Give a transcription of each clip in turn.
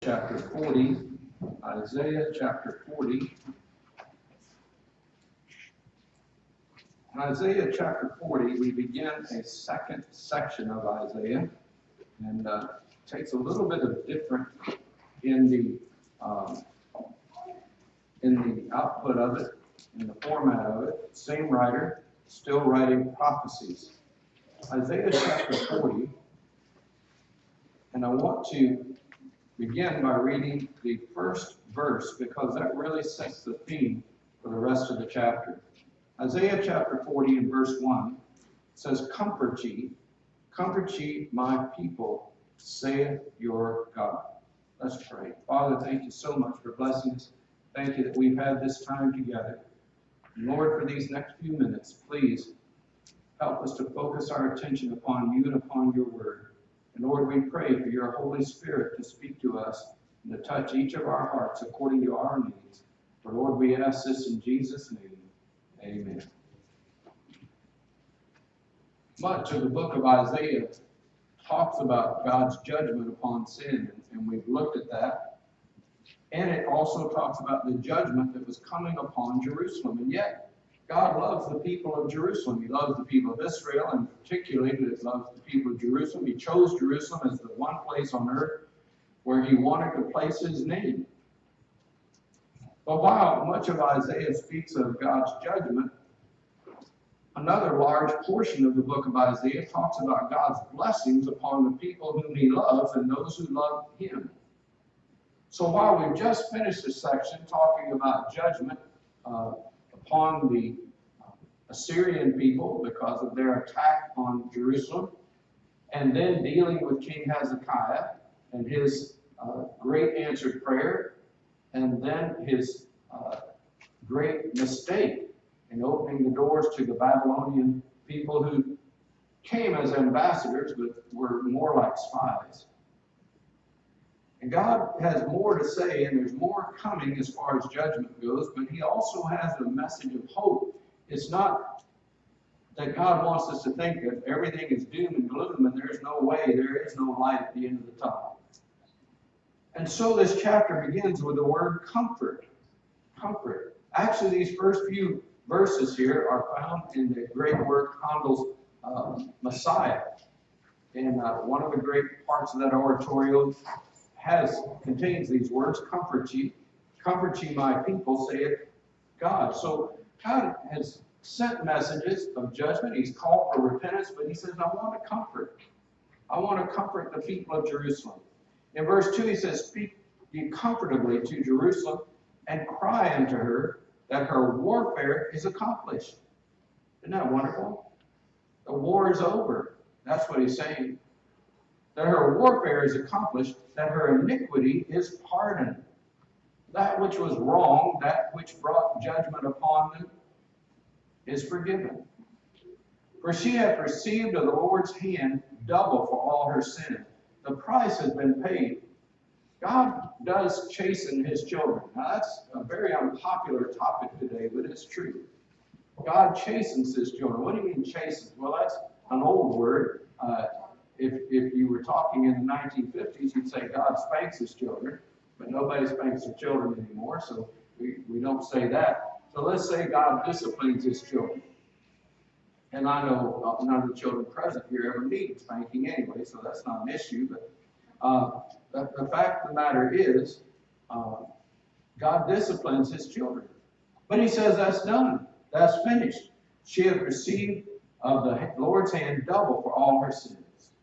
chapter 40. Isaiah chapter 40. In Isaiah chapter 40, we begin a second section of Isaiah, and takes a little bit of different in the output of it, in the format of it. Same writer, still writing prophecies. Isaiah chapter 40, and I want to begin by reading the first verse because that really sets the theme for the rest of the chapter. Isaiah chapter 40 and verse 1 says, comfort ye, my people, saith your God. Let's pray. Father, thank you so much for blessing us. Thank you that we've had this time together. And Lord, for these next few minutes, please help us to focus our attention upon you and upon your word. And Lord, we pray for your Holy Spirit to speak to us and to touch each of our hearts according to our needs. For Lord, we ask this in Jesus' name. Amen. Much of the book of Isaiah talks about God's judgment upon sin, and we've looked at that. And it also talks about the judgment that was coming upon Jerusalem. And yet, God loves the people of Jerusalem. He loves the people of Israel, and particularly He loves the people of Jerusalem. He chose Jerusalem as the one place on earth where He wanted to place His name. But while much of Isaiah speaks of God's judgment, another large portion of the book of Isaiah talks about God's blessings upon the people whom He loves and those who love Him. So while we've just finished this section talking about judgment upon the Assyrian people because of their attack on Jerusalem, and then dealing with King Hezekiah and his great answered prayer, and then his great mistake in opening the doors to the Babylonian people who came as ambassadors but were more like spies. And God has more to say, and there's more coming as far as judgment goes, but He also has a message of hope. It's not that God wants us to think that everything is doom and gloom and there's no way, there is no light at the end of the tunnel. And so this chapter begins with the word comfort. Comfort. Actually, these first few verses here are found in the great work Handel's Messiah. And one of the great parts of that oratorio contains these words, comfort ye, my people, saith God. So God has sent messages of judgment. He's called for repentance, but He says, I want to comfort. I want to comfort the people of Jerusalem. In verse 2, He says, speak ye comfortably to Jerusalem, and cry unto her that her warfare is accomplished. Isn't that wonderful? The war is over. That's what He's saying. That her warfare is accomplished, that her iniquity is pardoned. That which was wrong, that which brought judgment upon them, is forgiven. For she hath received of the Lord's hand double for all her sin. The price has been paid. God does chasten His children. Now that's a very unpopular topic today, but it's true. God chastens His children. What do you mean chastens? Well, that's an old word. If you were talking in the 1950s, you'd say God spanks His children, but nobody spanks their children anymore, so we don't say that. So let's say God disciplines His children. And I know none of the children present here ever need spanking anyway, so that's not an issue. But the fact of the matter is, God disciplines His children. But He says that's done. That's finished. She hath received of the Lord's hand double for all her sins.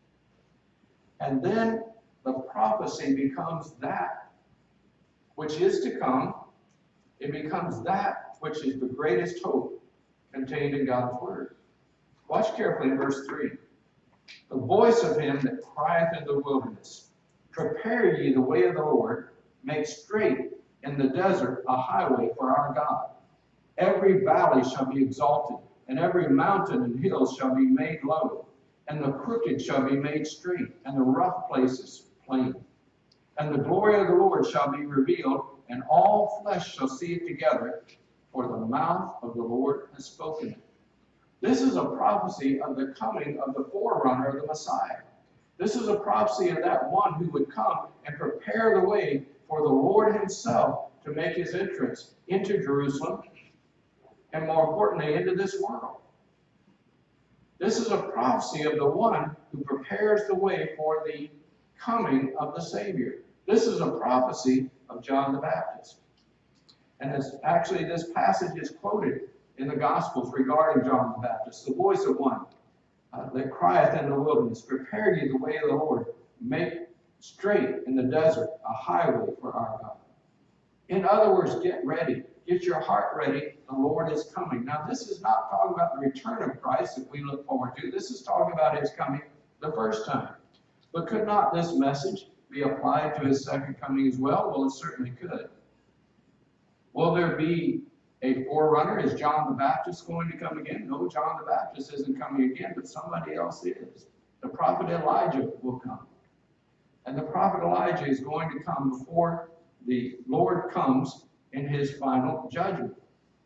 And then the prophecy becomes that which is to come. It becomes that which is the greatest hope contained in God's Word. Watch carefully in verse 3. The voice of him that crieth in the wilderness, prepare ye the way of the Lord, make straight in the desert a highway for our God. Every valley shall be exalted, and every mountain and hill shall be made low. And the crooked shall be made straight, and the rough places plain. And the glory of the Lord shall be revealed, and all flesh shall see it together, for the mouth of the Lord has spoken it. This is a prophecy of the coming of the forerunner of the Messiah. This is a prophecy of that one who would come and prepare the way for the Lord himself to make his entrance into Jerusalem, and more importantly, into this world. This is a prophecy of the one who prepares the way for the coming of the Savior. This is a prophecy of John the Baptist. And as actually this passage is quoted in the Gospels regarding John the Baptist, the voice of one that crieth in the wilderness, prepare ye the way of the Lord, make straight in the desert a highway for our God. In other words, get ready. Get your heart ready. The Lord is coming. Now, this is not talking about the return of Christ that we look forward to. This is talking about his coming the first time. But could not this message be applied to his second coming as well? Well, it certainly could. Will there be a forerunner? Is John the Baptist going to come again? No, John the Baptist isn't coming again, but somebody else is. The prophet Elijah will come. And the prophet Elijah is going to come before the Lord comes in his final judgment.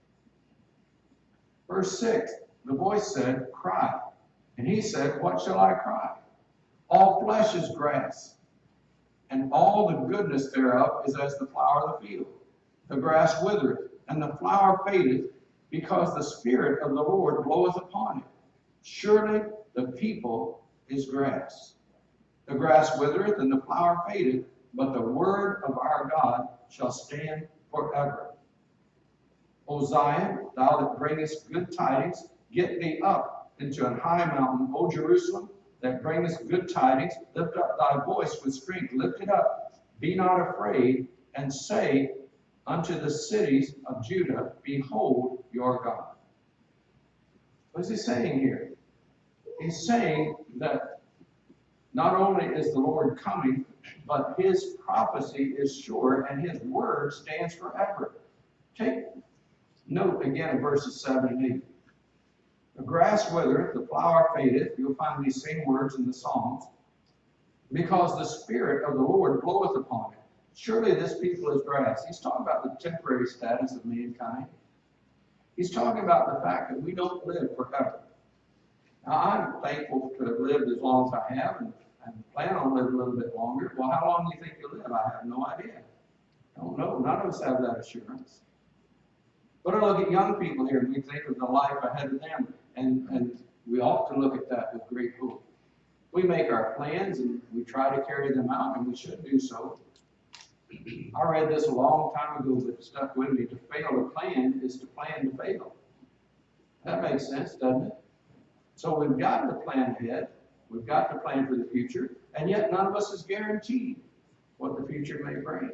Verse 6, the voice said, cry. And he said, what shall I cry? All flesh is grass, and all the goodness thereof is as the flower of the field. The grass withereth, and the flower fadeth, because the Spirit of the Lord bloweth upon it. Surely the people is grass. The grass withereth, and the flower fadeth, but the word of our God shall stand forever. O Zion, thou that bringest good tidings, get thee up into an high mountain. O Jerusalem, that bringest good tidings, lift up thy voice with strength. Lift it up, be not afraid, and say unto the cities of Judah, behold your God. What is he saying here? He's saying that not only is the Lord coming, but his prophecy is sure, and his word stands forever. Take note again of verses 7 and 8. The grass withereth, the flower fadeth. You'll find these same words in the Psalms. Because the Spirit of the Lord bloweth upon it. Surely this people is grass. He's talking about the temporary status of mankind. He's talking about the fact that we don't live forever. Now, I'm thankful to have lived as long as I have, and plan on living a little bit longer. Well, how long do you think you'll live? I have no idea. I don't know. None of us have that assurance. But I look at young people here, and we think of the life ahead of them, and we often look at that with great hope. We make our plans, and we try to carry them out, and we should do so. I read this a long time ago, but it stuck with me. To fail to plan is to plan to fail. That makes sense, doesn't it? So we've got to plan ahead. We've got to plan for the future, and yet none of us is guaranteed what the future may bring.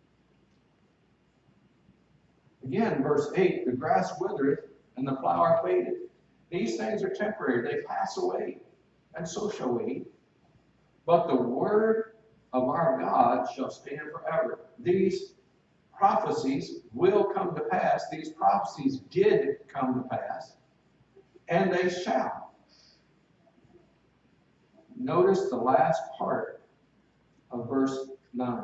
Again, verse 8, the grass withereth and the flower fadeth. These things are temporary. They pass away, and so shall we. But the word of our God shall stand forever. These prophecies will come to pass. These prophecies did come to pass, and they shall. Notice the last part of verse 9.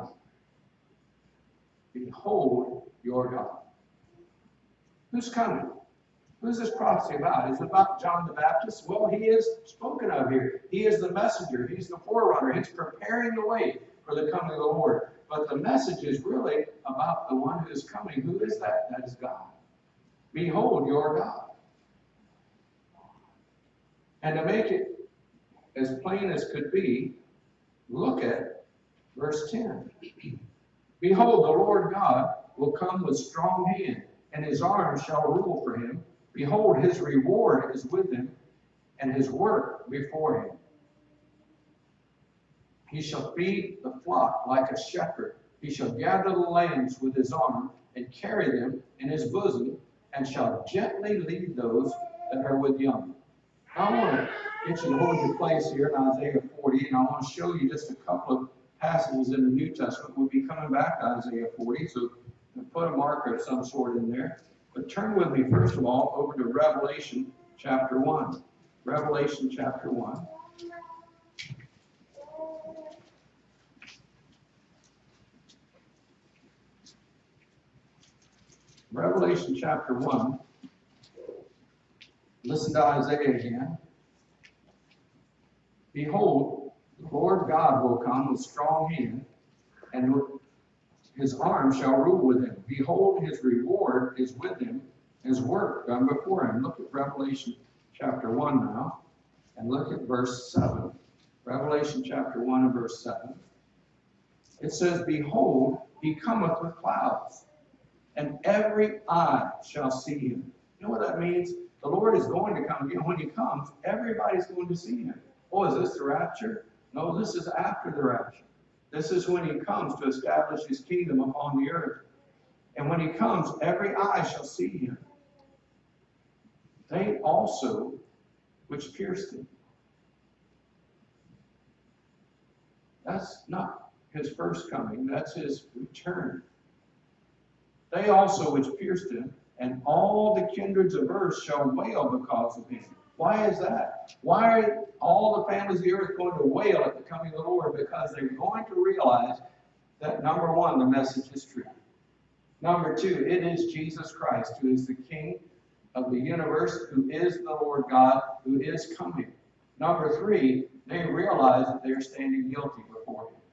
Behold your God. Who's coming? Who's this prophecy about? Is it about John the Baptist? Well, he is spoken of here. He is the messenger. He's the forerunner. He's preparing the way for the coming of the Lord. But the message is really about the one who is coming. Who is that? That is God. Behold your God. And to make it as plain as could be, look at verse 10. Behold, the Lord God will come with strong hand, and his arm shall rule for him. Behold, his reward is with him, and his work before him. He shall feed the flock like a shepherd. He shall gather the lambs with his arm, and carry them in his bosom, and shall gently lead those that are with young. Now, I want to get you to hold your place here in Isaiah 40, and I want to show you just a couple of passages in the New Testament. We'll be coming back to Isaiah 40, so put a marker of some sort in there. But turn with me, first of all, over to Revelation chapter 1. Revelation chapter 1. Revelation chapter 1. Listen to Isaiah again. Behold, Lord God will come with strong hand, and his arm shall rule with him. Behold, his reward is with him, his work done before him. Look at Revelation chapter 1 now, and look at verse 7. Revelation chapter 1 and verse 7. It says, Behold, he cometh with clouds, and every eye shall see him. You know what that means? The Lord is going to come again. When he comes, everybody's going to see him. Oh, is this the rapture? No, this is after the rapture. This is when he comes to establish his kingdom upon the earth. And when he comes, every eye shall see him. They also which pierced him. That's not his first coming. That's his return. They also which pierced him, and all the kindreds of earth shall wail because of him. Why is that? Why are all the families of the earth going to wail at the coming of the Lord? Because they're going to realize that, number one, the message is true. Number two, it is Jesus Christ who is the King of the universe, who is the Lord God, who is coming. Number three, they realize that they're standing guilty before him.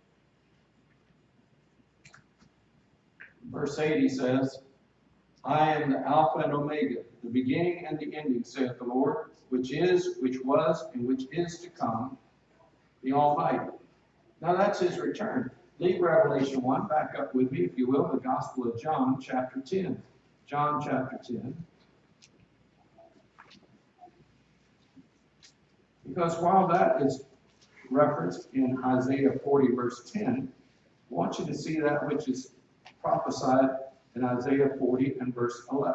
Verse 80 says, I am the Alpha and Omega, the beginning and the ending, saith the Lord, which is, which was, and which is to come, the Almighty. Now that's his return. Leave Revelation 1, back up with me, if you will, the Gospel of John, chapter 10. John, chapter 10. Because while that is referenced in Isaiah 40, verse 10, I want you to see that which is prophesied in Isaiah 40 and verse 11.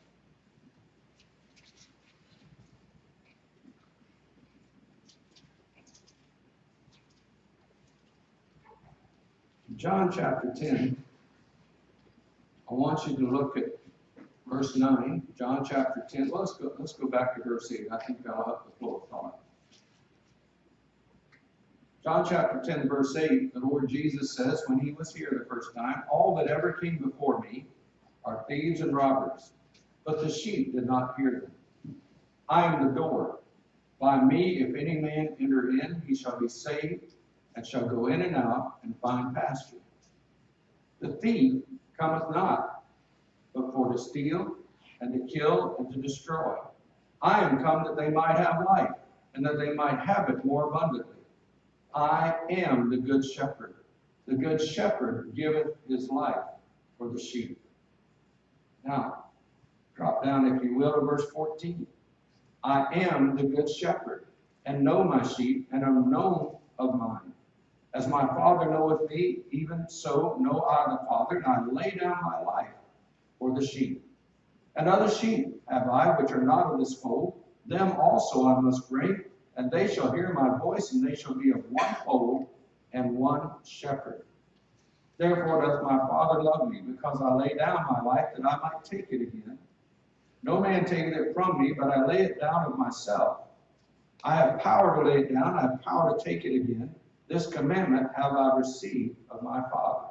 John chapter 10, I want you to look at verse 9. John chapter 10. Let's go back to verse 8. I think that'll help the flow of thought. John chapter 10, verse 8, the Lord Jesus says, when he was here the first time, all that ever came before me are thieves and robbers, but the sheep did not hear them. I am the door. By me, if any man enter in, he shall be saved, and shall go in and out, and find pasture. The thief cometh not, but for to steal, and to kill, and to destroy. I am come that they might have life, and that they might have it more abundantly. I am the good shepherd. The good shepherd giveth his life for the sheep. Now, drop down, if you will, to verse 14. I am the good shepherd, and know my sheep, and am known of mine. As my Father knoweth me, even so know I the Father, and I lay down my life for the sheep. And other sheep have I, which are not of this fold. Them also I must bring, and they shall hear my voice, and they shall be of one fold and one shepherd. Therefore doth my Father love me, because I lay down my life, that I might take it again. No man taketh it from me, but I lay it down of myself. I have power to lay it down, I have power to take it again. This commandment have I received of my Father.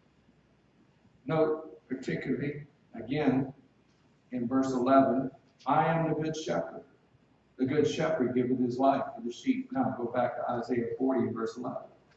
Note particularly, again, in verse 11, I am the good shepherd. The good shepherd giveth his life for the sheep. Now go back to Isaiah 40, verse 11.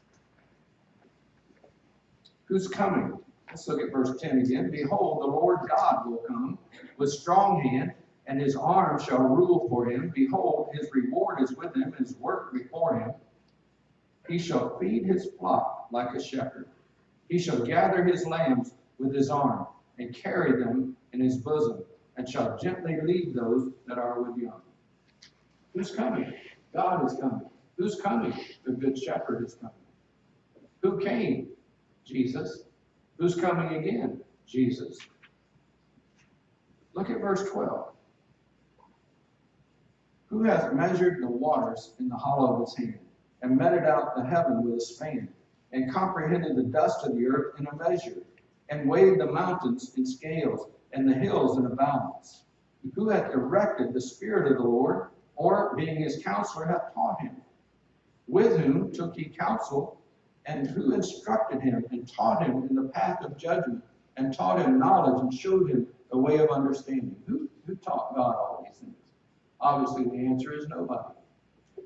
Who's coming? Let's look at verse 10 again. Behold, the Lord God will come with strong hand, and his arm shall rule for him. Behold, his reward is with him, his work before him. He shall feed his flock like a shepherd. He shall gather his lambs with his arm, and carry them in his bosom, and shall gently lead those that are with young. Who's coming? God is coming. Who's coming? The good shepherd is coming. Who came? Jesus. Who's coming again? Jesus. Look at verse 12. Who hath measured the waters in the hollow of his hand, and meted out the heaven with a span, and comprehended the dust of the earth in a measure, and weighed the mountains in scales, and the hills in a balance? Who hath directed the Spirit of the Lord, or being his counselor hath taught him? With whom took he counsel, and who instructed him, and taught him in the path of judgment, and taught him knowledge, and showed him the way of understanding? Who taught God all these things? Obviously the answer is nobody.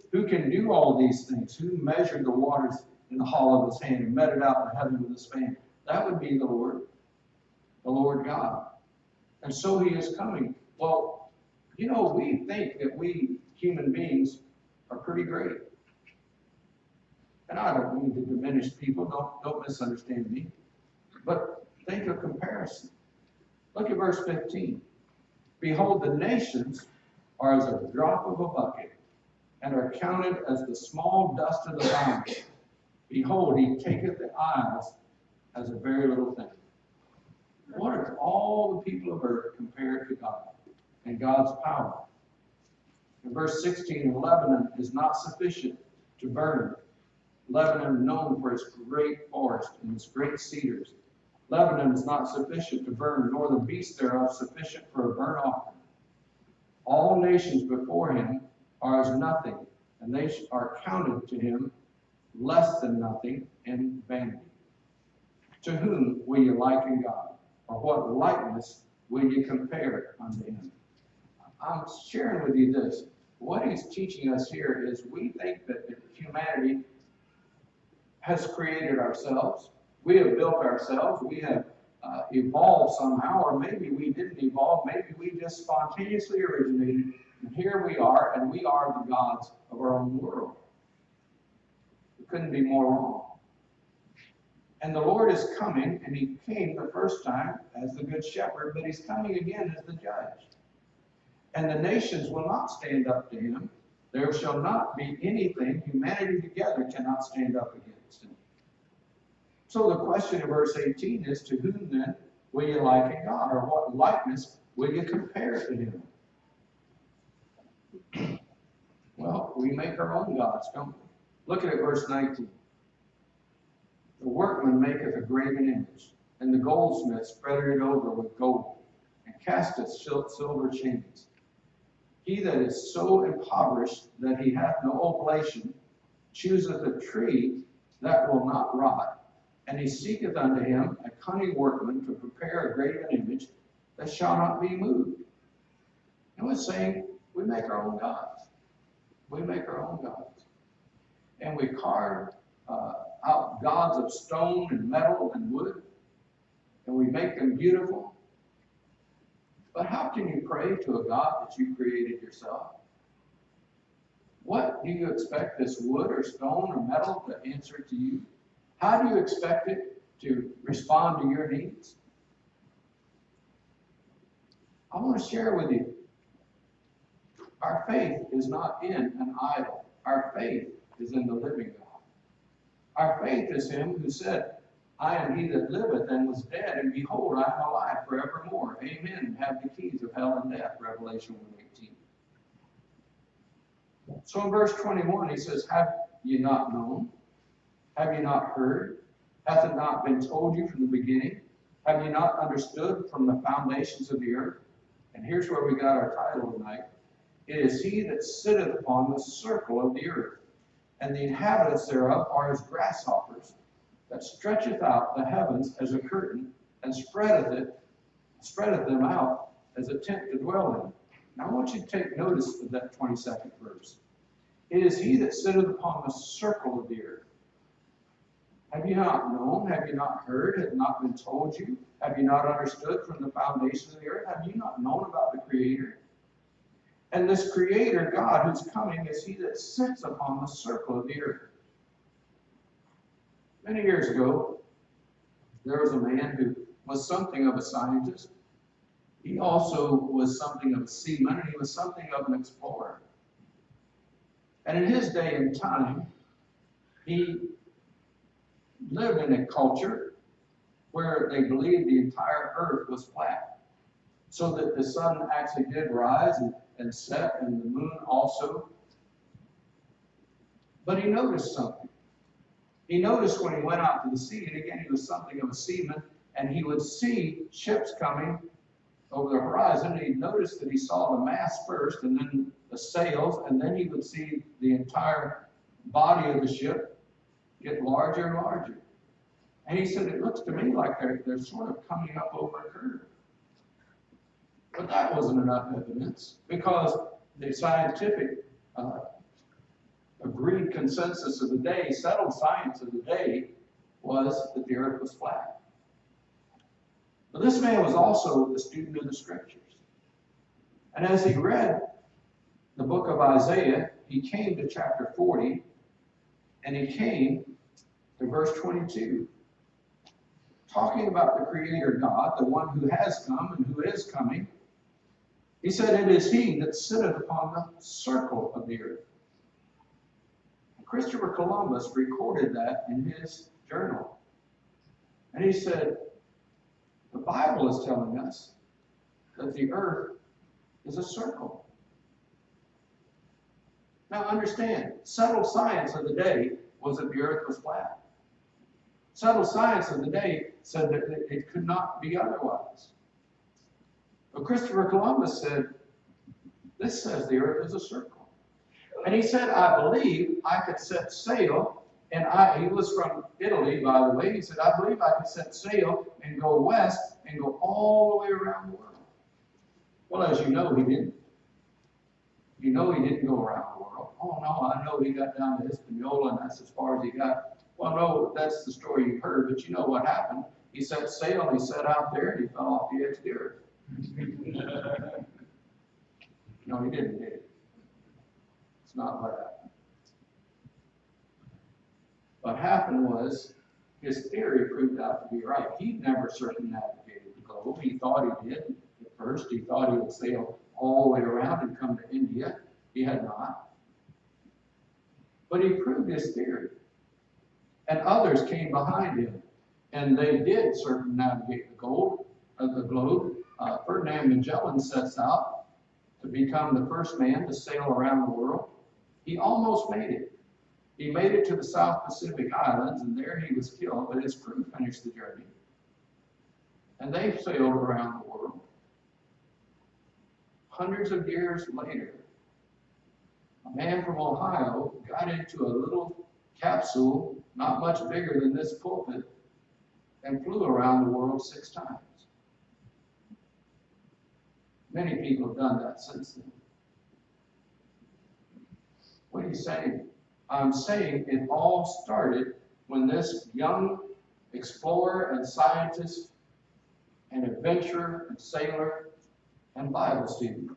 Who can do all these things? Who measured the waters in the hollow of his hand and meted out the heaven with his span? That would be the Lord God. And so he is coming. Well, we think that we human beings are pretty great. And I don't mean to diminish people, don't misunderstand me. But think of comparison. Look at verse 15. Behold, the nations are as a drop of a bucket, and are counted as the small dust of the mountain. Behold, he taketh the isles as a very little thing. What are all the people of earth compared to God and God's power? In verse 16, Lebanon is not sufficient to burn. Lebanon known for its great forest and its great cedars. Lebanon is not sufficient to burn, nor the beasts thereof sufficient for a burnt offering. All nations before him are as nothing, and they are counted to him less than nothing and vanity. To whom will you liken God? Or what likeness will you compare unto him? I'm sharing with you this. What he's teaching us here is we think that humanity has created ourselves. We have built ourselves. We have evolved somehow, or maybe we didn't evolve. Maybe we just spontaneously originated. And here we are, and we are the gods of our own world. We couldn't be more wrong. And the Lord is coming, and he came the first time as the good shepherd, but he's coming again as the judge. And the nations will not stand up to him. There shall not be anything. Humanity together cannot stand up against him. So the question in verse 18 is, to whom then will you liken God? Or what likeness will you compare to him? Well, we make our own gods, don't we? Look at it, verse 19. The workman maketh a graven image, and the goldsmith spreadeth it over with gold, and casteth silver chains. He that is so impoverished that he hath no oblation chooseth a tree that will not rot, and he seeketh unto him a cunning workman to prepare a graven image that shall not be moved. And it's saying we make our own gods. We make our own gods. And we carve out gods of stone and metal and wood, and we make them beautiful. But how can you pray to a God that you created yourself? What do you expect this wood or stone or metal to answer to you? How do you expect it to respond to your needs? I want to share with you, our faith is not in an idol. Our faith is in the living God. Our faith is him who said, I am he that liveth and was dead, and behold, I am alive forevermore. Amen. And have the keys of hell and death. Revelation 1:18. So in verse 21, he says, have ye not known? Have ye not heard? Hath it not been told you from the beginning? Have ye not understood from the foundations of the earth? And here's where we got our title tonight. It is he that sitteth upon the circle of the earth, and the inhabitants thereof are as grasshoppers, that stretcheth out the heavens as a curtain, and spreadeth them out as a tent to dwell in. Now I want you to take notice of that 22nd verse. It is he that sitteth upon the circle of the earth. Have you not known? Have you not heard? Has it not been told you? Have you not understood from the foundation of the earth? Have you not known about the Creator? And this Creator, God, who's coming, is he that sits upon the circle of the earth. Many years ago, there was a man who was something of a scientist. He also was something of a seaman, and he was something of an explorer. And in his day and time, he lived in a culture where they believed the entire earth was flat, so that the sun actually did rise and set, and the moon also. But he noticed something. He noticed when he went out to the sea, and again, he was something of a seaman, and he would see ships coming over the horizon, and he noticed that he saw the mast first, and then the sails, and then he would see the entire body of the ship get larger and larger. And he said, it looks to me like they're sort of coming up over a curve. But that wasn't enough evidence, because the scientific agreed consensus of the day, settled science of the day, was that the earth was flat. But this man was also a student of the scriptures. And as he read the book of Isaiah, he came to chapter 40, and he came to verse 22, talking about the Creator God, the one who has come and who is coming. He said, "It is he that sitteth upon the circle of the earth." Christopher Columbus recorded that in his journal. And he said, the Bible is telling us that the earth is a circle. Now understand, settled science of the day was that the earth was flat. Settled science of the day said that it could not be otherwise. But Christopher Columbus said, this says the earth is a circle. And he said, I believe I could set sail, and he was from Italy, by the way. He said, I believe I could set sail and go west and go all the way around the world. Well, as you know, he didn't. You know he didn't go around the world. Oh, no, I know he got down to Hispaniola, and that's as far as he got. Well, no, that's the story you've heard, but you know what happened. He set sail, and he set out there, and he fell off the edge of the earth. No, he didn't, did he? It's not what happened. What happened was his theory proved out to be right. He'd never circumnavigated the globe. He thought he did at first. He thought he would sail all the way around and come to India. He had not. But he proved his theory. And others came behind him. And they did circumnavigate the globe. Ferdinand Magellan sets out to become the first man to sail around the world. He almost made it. He made it to the South Pacific Islands, and there he was killed, but his crew finished the journey. And they sailed around the world. Hundreds of years later, a man from Ohio got into a little capsule, not much bigger than this pulpit, and flew around the world 6 times. Many people have done that since then. What are you saying? I'm saying it all started when this young explorer and scientist and adventurer and sailor and Bible student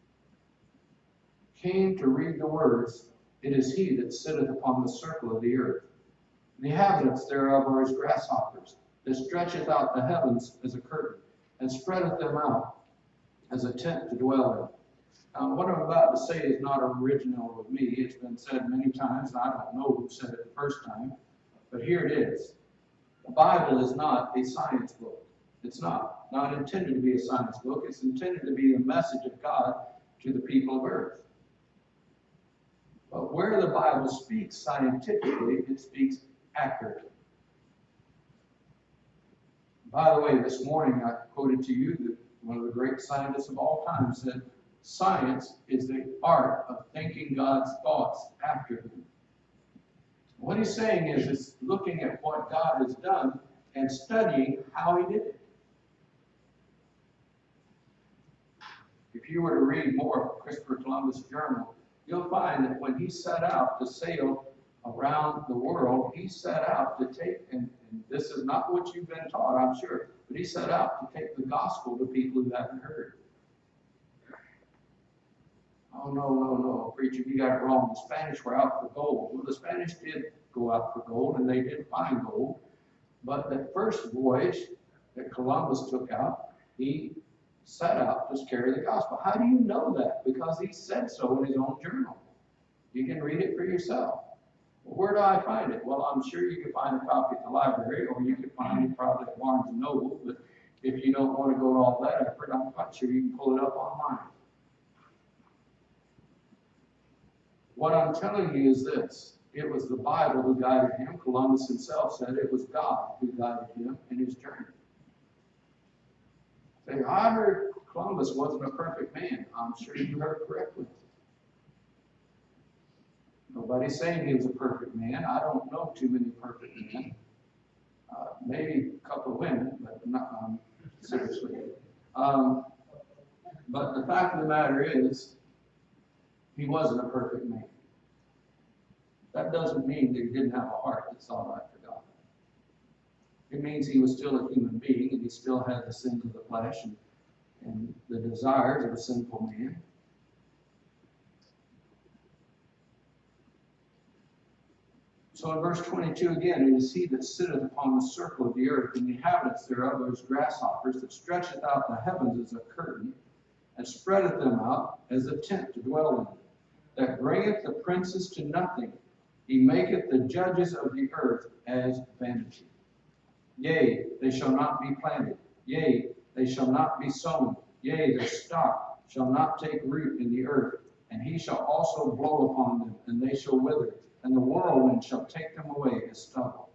came to read the words, "It is he that sitteth upon the circle of the earth. The inhabitants thereof are as grasshoppers, that stretcheth out the heavens as a curtain, and spreadeth them out as a tent to dwell in." What I'm about to say is not original with me. It's been said many times, and I don't know who said it the first time, but here it is. The Bible is not a science book. It's not intended to be a science book. It's intended to be a message of God to the people of earth. But where the Bible speaks scientifically, it speaks accurately. By the way, this morning I quoted to you that one of the great scientists of all time said, science is the art of thinking God's thoughts after him. What he's saying is it's looking at what God has done and studying how he did it. If you were to read more of Christopher Columbus' journal, you'll find that when he set out to sail around the world, he set out to take, and this is not what you've been taught, I'm sure, but he set out to take the gospel to people who haven't heard. Oh, no, preacher, you got it wrong. The Spanish were out for gold. Well, the Spanish did go out for gold, and they did find gold. But the first voyage that Columbus took out, he set out to carry the gospel. How do you know that? Because he said so in his own journal. You can read it for yourself. Well, where do I find it? Well, I'm sure you can find a copy at the library, or you can find it probably at Barnes & Noble. But if you don't want to go to all that effort, I'm quite sure you can pull it up online. What I'm telling you is this. It was the Bible who guided him. Columbus himself said it was God who guided him in his journey. Say, I heard Columbus wasn't a perfect man. I'm sure you heard correctly. Nobody's saying he was a perfect man. I don't know too many perfect men. Maybe a couple of women, but not seriously. But the fact of the matter is, he wasn't a perfect man. That doesn't mean that he didn't have a heart that sought after God. It means he was still a human being, and he still had the sins of the flesh and the desires of a sinful man. So in verse 22 again, it is he that sitteth upon the circle of the earth, and the inhabitants thereof are as grasshoppers, that stretcheth out the heavens as a curtain, and spreadeth them out as a tent to dwell in, that bringeth the princes to nothing. He maketh the judges of the earth as vanity. Yea, they shall not be planted. Yea, they shall not be sown. Yea, their stock shall not take root in the earth. And he shall also blow upon them, and they shall wither, and the whirlwind shall take them away as stubble.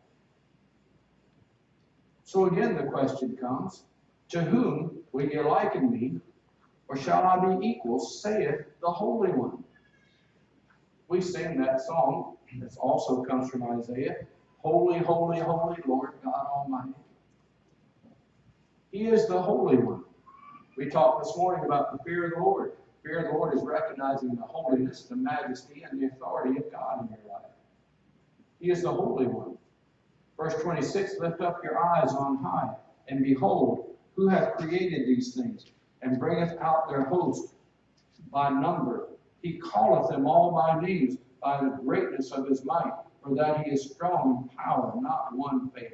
So again the question comes, to whom will ye liken me, or shall I be equal, saith the Holy One? We sing that song. It also comes from Isaiah. Holy, holy, holy, Lord God Almighty. He is the Holy One. We talked this morning about the fear of the Lord. Fear of the Lord is recognizing the holiness, the majesty, and the authority of God in your life. He is the Holy One. Verse 26, lift up your eyes on high, and behold, who hath created these things, and bringeth out their host by number. He calleth them all by names, by the greatness of his might, for that he is strong in power, not one faileth.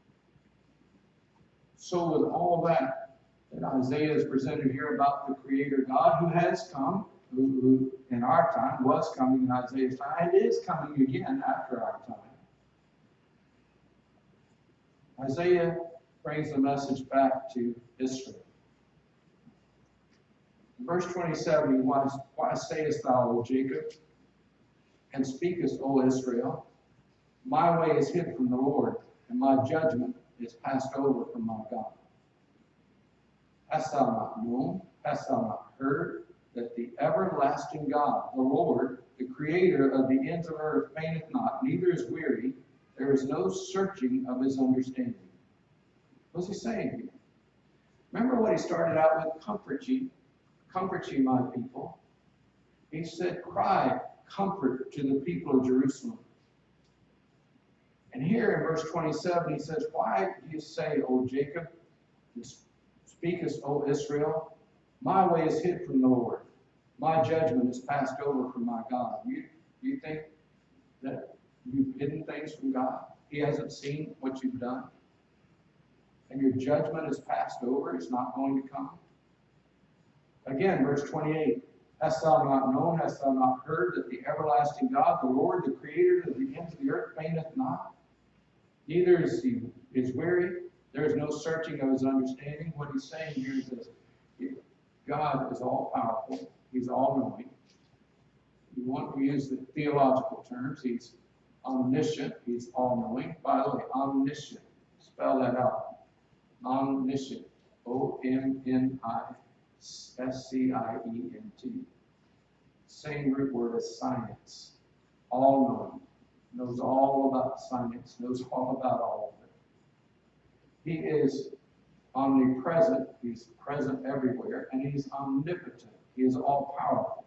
So with all that Isaiah is presented here about the Creator God who has come, who in our time was coming in Isaiah's time, and is coming again after our time. Isaiah brings the message back to Israel. In verse 27, why sayest thou, O Jacob, and speakest, O Israel? My way is hid from the Lord, and my judgment is passed over from my God. Hast thou not known, hast thou not heard, that the everlasting God, the Lord, the Creator of the ends of earth, fainteth not, neither is weary, there is no searching of his understanding. What's he saying here? Remember what he started out with? Comfort ye, my people. He said, cry comfort to the people of Jerusalem. And here in verse 27, he says, why do you say, O Jacob, speakest, O Israel? My way is hid from the Lord. My judgment is passed over from my God. You think that you've hidden things from God? He hasn't seen what you've done? And your judgment is passed over? It's not going to come? Again, verse 28. Hast thou not known, hast thou not heard, that the everlasting God, the Lord, the Creator of the ends of the earth, fainteth not? Neither is he weary. There is no searching of his understanding. What he's saying here is this. God is all powerful. He's all knowing. You want to use the theological terms. He's omniscient. He's all knowing. By the way, omniscient. Spell that out. Omniscient. O-M-N-I-S-C-I-E-N-T. Same root word as science. All knowing. Knows all about science. Knows all about all of it. He is omnipresent. He's present everywhere. And he's omnipotent. He is all powerful.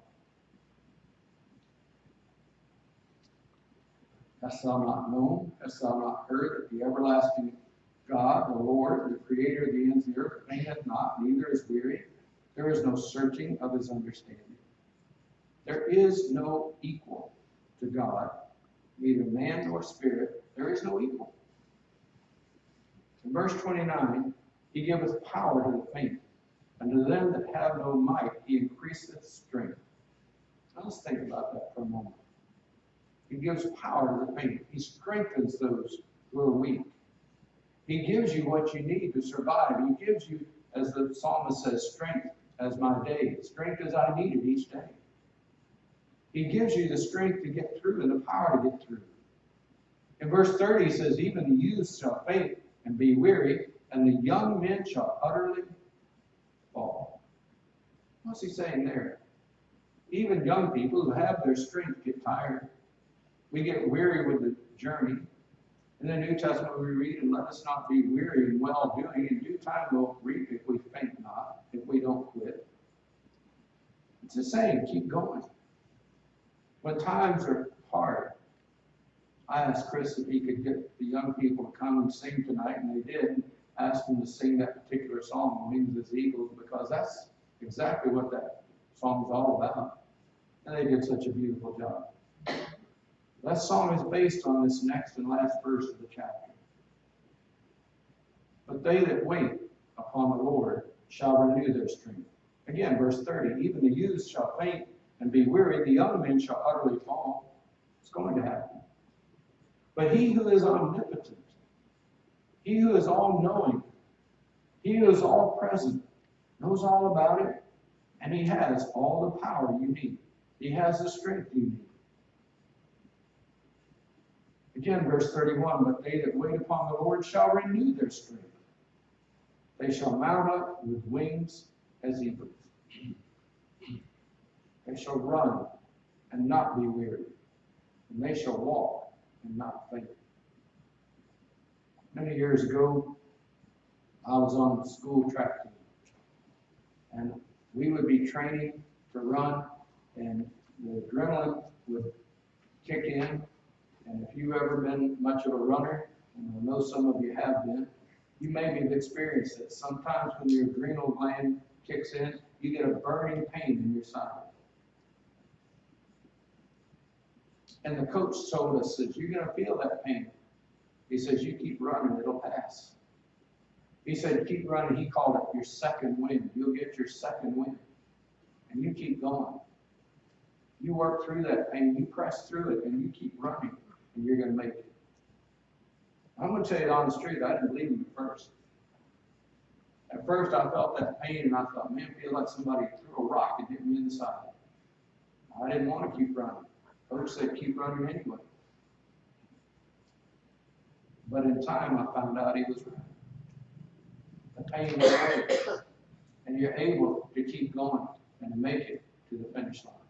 Hast thou not known? Hast thou not heard that the everlasting God, the Lord, the Creator of the ends of the earth, fainteth not, neither is weary? There is no searching of his understanding. There is no equal to God, neither man nor spirit. There is no equal. In verse 29, he giveth power to the faint, and to them that have no might he increaseth strength. Now let's think about that for a moment. He gives power to the faint. He strengthens those who are weak. He gives you what you need to survive. He gives you, as the psalmist says, strength as my day, strength as I need it each day. He gives you the strength to get through and the power to get through. In verse 30, he says, even the youths shall faint and be weary, and the young men shall utterly fall. What's he saying there? Even young people who have their strength get tired. We get weary with the journey. In the New Testament we read, and let us not be weary in well-doing. In due time we'll reap if we faint not, if we don't quit. It's the same, keep going. When times are hard, I asked Chris if he could get the young people to come and sing tonight, and they did. Asked them to sing that particular song, Wings as Eagles, because that's exactly what that song is all about. And they did such a beautiful job. That song is based on this next and last verse of the chapter. But they that wait upon the Lord shall renew their strength. Again, verse 30, even the youths shall faint and be weary, the young men shall utterly fall. It's going to happen. But he who is omnipotent, he who is all-knowing, he who is all-present, knows all about it, and he has all the power you need. He has the strength you need. Again, verse 31, but they that wait upon the Lord shall renew their strength. They shall mount up with wings as eagles. They shall run and not be weary, and they shall walk and not faint. Many years ago, I was on the school track team, and we would be training to run, and the adrenaline would kick in. And if you've ever been much of a runner, and I know some of you have been, you maybe have experienced it. Sometimes when your adrenal gland kicks in, you get a burning pain in your side. And the coach told us that you're going to feel that pain. He says, you keep running, it'll pass. He said, keep running. He called it your second wind. You'll get your second wind. And you keep going. You work through that pain, you press through it, and you keep running, and you're going to make it. I'm going to tell you on the street, I didn't believe him at first. At first, I felt that pain, and I thought, man, I feel like somebody threw a rock and hit me in the side. I didn't want to keep running. Coach said, keep running anyway. But in time, I found out he was right. The pain was away, and you're able to keep going and make it to the finish line.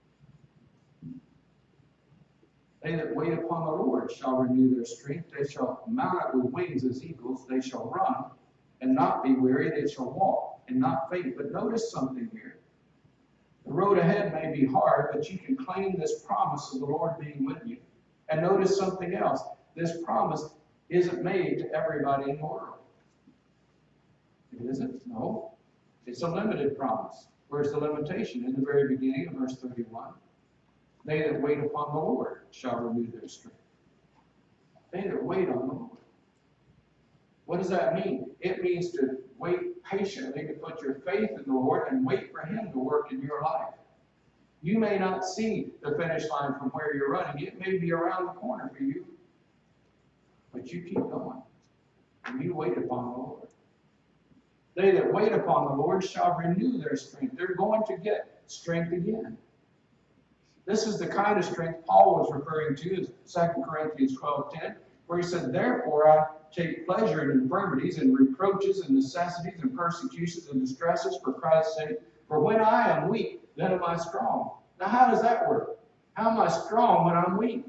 They that wait upon the Lord shall renew their strength. They shall mount up with wings as eagles. They shall run and not be weary. They shall walk and not faint. But notice something here. The road ahead may be hard, but you can claim this promise of the Lord being with you. And notice something else. This promise isn't made to everybody in the world. It isn't? No. It's a limited promise. Where's the limitation? In the very beginning of verse 31. They that wait upon the Lord shall renew their strength. They that wait on the Lord. What does that mean? It means to wait patiently, to put your faith in the Lord and wait for Him to work in your life. You may not see the finish line from where you're running. It may be around the corner for you. But you keep going. And you wait upon the Lord. They that wait upon the Lord shall renew their strength. They're going to get strength again. This is the kind of strength Paul was referring to in 2 Corinthians 12:10, where he said, therefore I take pleasure in infirmities and reproaches and necessities and persecutions and distresses for Christ's sake. For when I am weak, then am I strong. Now how does that work? How am I strong when I'm weak?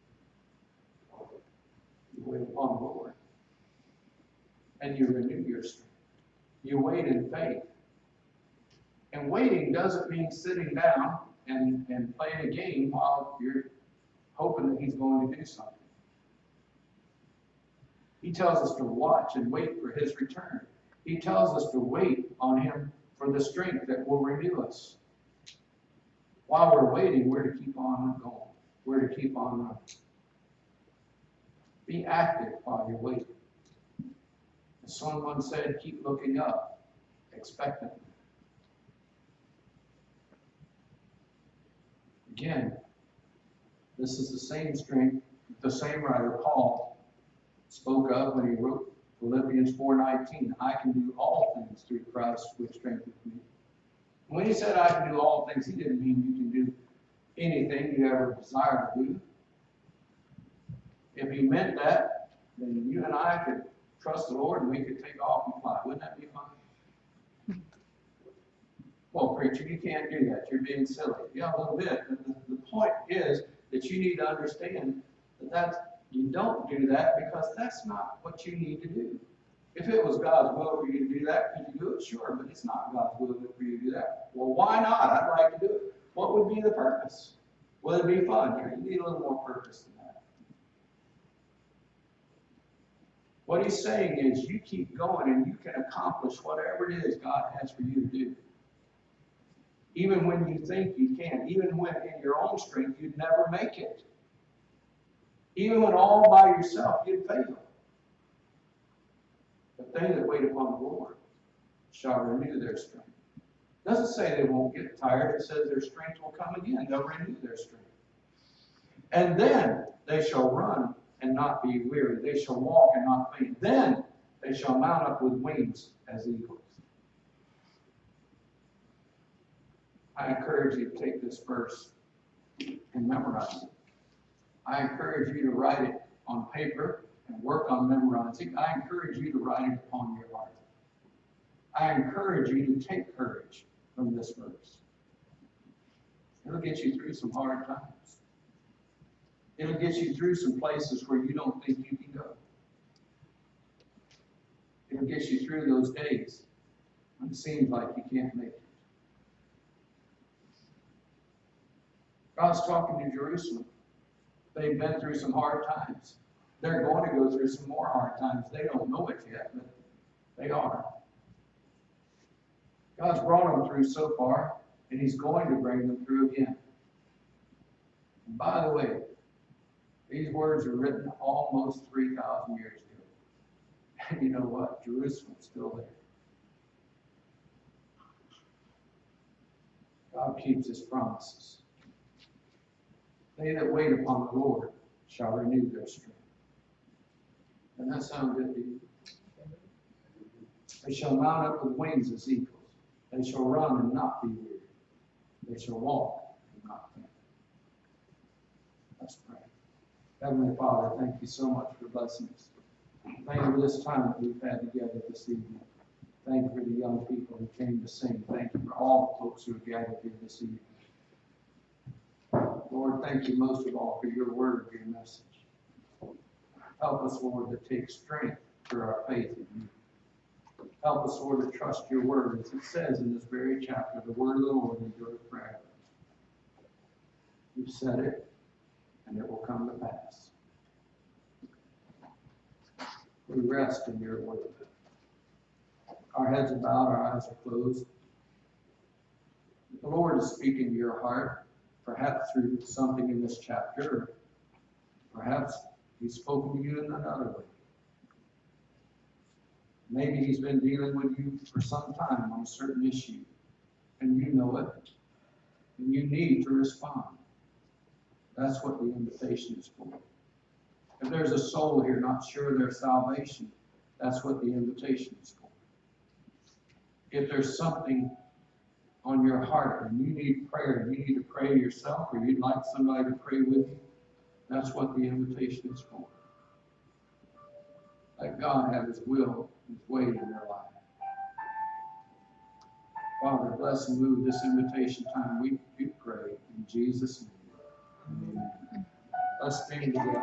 You wait upon the Lord. And you renew your strength. You wait in faith. And waiting doesn't mean sitting down and playing a game while you're hoping that He's going to do something. He tells us to watch and wait for His return. He tells us to wait on Him for the strength that will renew us. While we're waiting, we're to keep on going. We're to keep on running. Be active while you're waiting. As someone said, keep looking up, expectantly. Again, this is the same strength the same writer Paul spoke of when he wrote Philippians 4:19. I can do all things through Christ which strengthens me. When he said I can do all things, he didn't mean you can do anything you ever desire to do. If he meant that, then you and I could trust the Lord and we could take off and fly. Wouldn't that be fun? Well, preacher, you can't do that. You're being silly. Yeah, a little bit. But the point is that you need to understand that you don't do that because that's not what you need to do. If it was God's will for you to do that, could you do it? Sure, but it's not God's will for you to do that. Well, why not? I'd like to do it. What would be the purpose? Will it be fun? You need a little more purpose than that. What he's saying is you keep going and you can accomplish whatever it is God has for you to do. Even when you think you can't, even when in your own strength you'd never make it. Even when all by yourself you'd fail. But they that wait upon the Lord shall renew their strength. It doesn't say they won't get tired. It says their strength will come again. They'll renew their strength. And then they shall run and not be weary. They shall walk and not faint. Then they shall mount up with wings as eagles. I encourage you to take this verse and memorize it. I encourage you to write it on paper and work on memorizing. I encourage you to write it upon your heart. I encourage you to take courage from this verse. It'll get you through some hard times. It'll get you through some places where you don't think you can go. It'll get you through those days when it seems like you can't make it. God's talking to Jerusalem. They've been through some hard times. They're going to go through some more hard times. They don't know it yet, but they are. God's brought them through so far, and He's going to bring them through again. And by the way, these words are written almost 3,000 years ago. And you know what? Jerusalem's still there. God keeps His promises. They that wait upon the Lord shall renew their strength. Doesn't that sound good to you? They shall mount up with wings as eagles. They shall run and not be weary. They shall walk and not faint. Let's pray. Heavenly Father, thank you so much for blessing us. Thank you for this time that we've had together this evening. Thank you for the young people who came to sing. Thank you for all the folks who have gathered here this evening. Lord, thank you most of all for your word, your message. Help us, Lord, to take strength through our faith in you. Help us, Lord, to trust your word. As it says in this very chapter, the word of the Lord endureth forever. You've said it, and it will come to pass. We rest in your word. Our heads are bowed, our eyes are closed. The Lord is speaking to your heart, perhaps through something in this chapter, or perhaps He's spoken to you in another way. Maybe He's been dealing with you for some time on a certain issue, and you know it, and you need to respond. That's what the invitation is for. If there's a soul here not sure of their salvation, that's what the invitation is for. If there's something on your heart and you need prayer, you need to pray yourself, or you'd like somebody to pray with you, that's what the invitation is for. Let God have His will, His way in their life. Father, bless and move this invitation time. We pray in Jesus' name. Amen. Let's stand together.